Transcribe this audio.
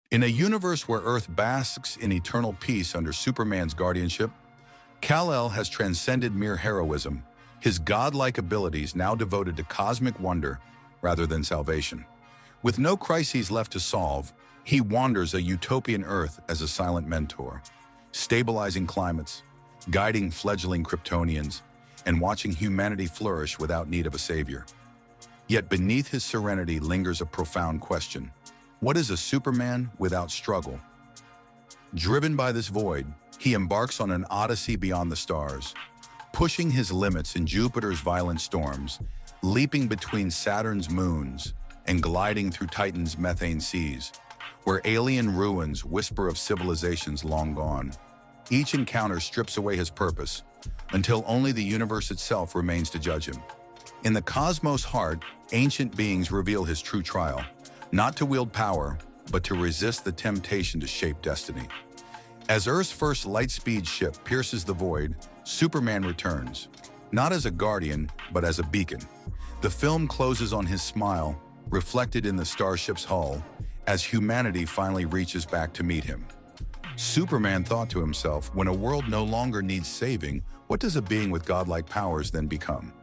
In a universe where Earth basks in eternal peace under Superman's guardianship, Kal-El has transcended mere heroism, his godlike abilities now devoted to cosmic wonder rather than salvation. With no crises left to solve, he wanders a utopian Earth as a silent mentor, stabilizing climates, guiding fledgling Kryptonians, and watching humanity flourish without need of a savior. Yet beneath his serenity lingers a profound question. What is a Superman without struggle? Driven by this void, he embarks on an odyssey beyond the stars, pushing his limits in Jupiter's violent storms, leaping between Saturn's moons, and gliding through Titan's methane seas, where alien ruins whisper of civilizations long gone. Each encounter strips away his purpose, until only the universe itself remains to judge him. In the cosmos' heart, ancient beings reveal his true trial, not to wield power, but to resist the temptation to shape destiny. As Earth's first light-speed ship pierces the void, Superman returns, not as a guardian, but as a beacon. The film closes on his smile, reflected in the starship's hull, as humanity finally reaches back to meet him. Superman thought to himself, when a world no longer needs saving, what does a being with godlike powers then become?